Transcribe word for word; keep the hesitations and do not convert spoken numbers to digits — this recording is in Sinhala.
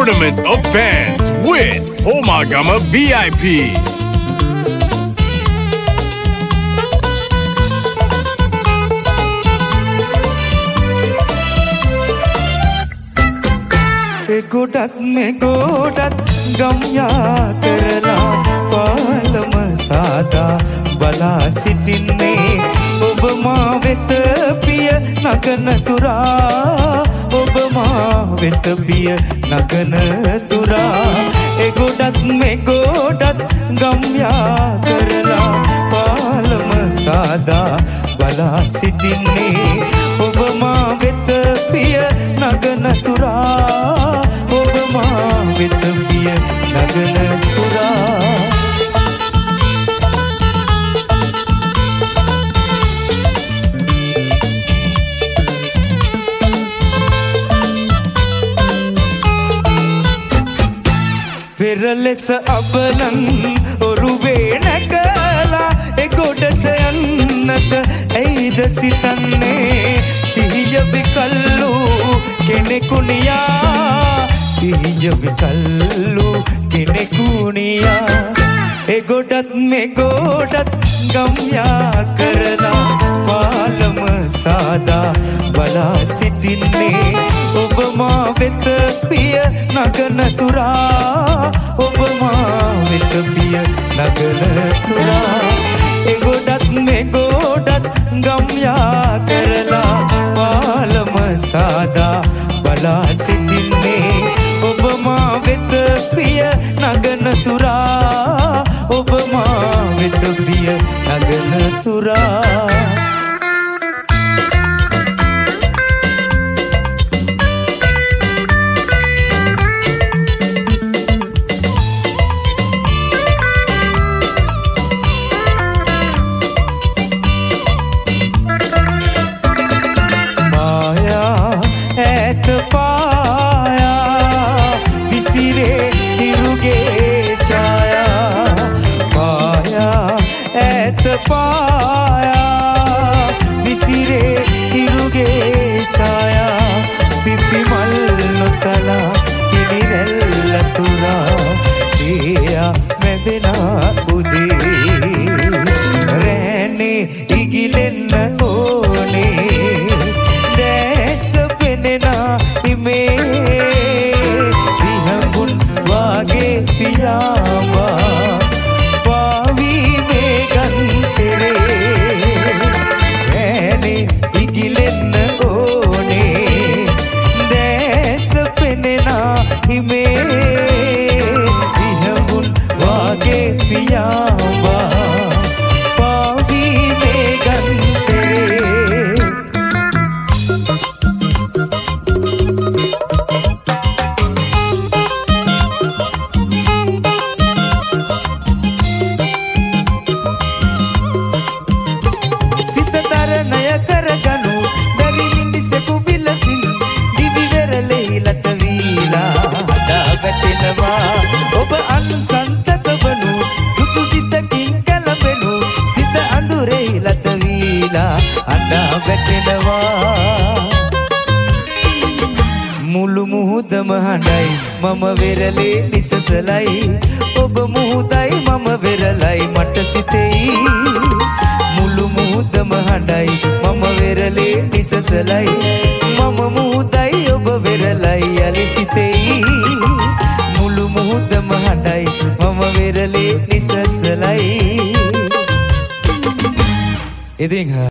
tournament of fans with Homagama V I P. गोडत में गोडत गम्या करला पालम सादा बला सिटिन्ने ඔබ මා වෙත පිය නගන තුරා ඔබ මා වෙත පිය නගන තුරා ඒ ගොඩත් මේ ගොඩත් ගම්යා කරලා පාලම සාදා බලා සිටින්නේ ඔබ මා වෙත පිය නගන තුරා ඔබ මා වෙත පිය නගන තුරා පෙරලෙස අබලන් ඔරුවේ නැකලා ඒ ගොඩට යන්නට ඇයිද සිතන්නේ සිහිය විකල්ලු කෙනෙකුනියා සිහිය විකල්ලු කෙනෙකුනියා ඒ ගොඩත් මේ ගොඩත් ගම්යා කරලා පාලම සාදා බලා සිටින්නේ ඔබ මා වෙත පිය නගන තුරා ඔබ මා වෙත පිය නගන තුරා ඒ ගොඩත් මේ ගොඩත් ගම්යා කරලා පාලම සාදා බලා සිටින්නේ ඔබ මා වෙත පිය නගන තුරා ඔබ මා වෙත පිය නගන තුරා पाया विसिरे हिरुगे छाया पिपि मल्लुतला किनिरेल्ल तुरा सिया मेदिना उदे रैने इगिलेन्न ओने देस पेनेना इमे विहंगुन वागे पियावा हिमे विहंगुन वागे पियावा पावी में गंते सित तर नय कर गनु दरी निंदि से कुविलसिन दिवि वेरले लतवीला වැටෙනවා ඔබ අන්සන්තක වනු දුතු සිතකින් කලබෙනු සිත අඳුරේ ලත වීලා අඬා වැටෙනවා මුළු මුහුදම හඬයි මම වෙරළේ නිසසලයි ඔබ මුහුදයි මම වෙරළයි මට සිතෙයි මුළු මුහුදම හඬයි මම වෙරළේ නිසසලයි මම මුහුදයි ඔබ වෙරළයි යලි සිතෙයි මුළු මුහුදම හඬයි මම වෙරළේ නිසසලයි ඉතින්